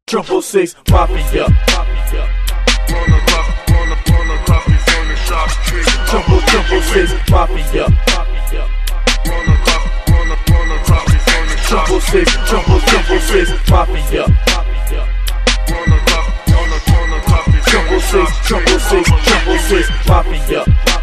Triple Six Mafia. Triple Six Mafia. Triple Six Mafia. Triple Six Mafia.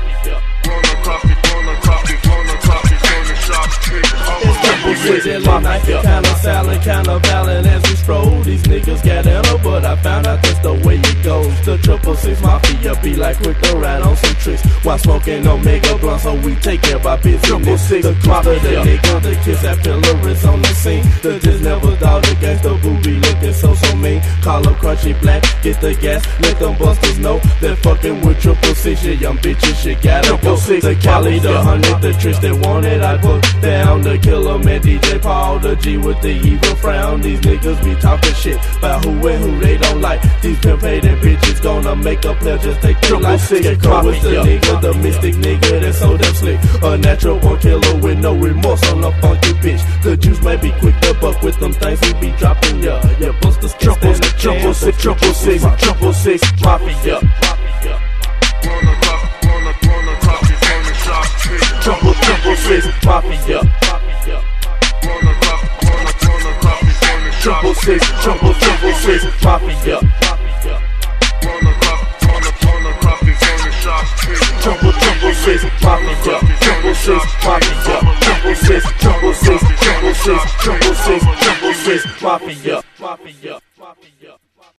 Kinda silent, kinda violent as we stroll. These niggas got ammo, but I found out that's the way it goes. The Triple Six Mafia be like quick to ride on some tricks while smoking Omega blunt, so we take care of our business. The Mafia, the nigga, the kids have pillars on the scene. The just never thought the gangsta booby looking so mean. Call up Crunchy Black, get the gas, let them busters know they're fucking with Triple Six. Yeah, young bitches, shit gotta go. The Cali, the 100, the tricks they wanted, I put down. The Killer Man, DJ Paul, the G with the evil frown. These niggas be talking shit about who and who they don't like. These pimp hating bitches gonna make a player just take their life. Scarecrow with the nigga, the mystic nigga that's so damn slick. A natural born killer with no remorse on a funky bitch. The juice might be quick to buck with them things he be dropping, yeah. Yeah, busters can't stand the chance. Triple Six Mafia. Triple Six Mafia. Triple Six Mafia. Triple Six Mafia. Triple Six Mafia.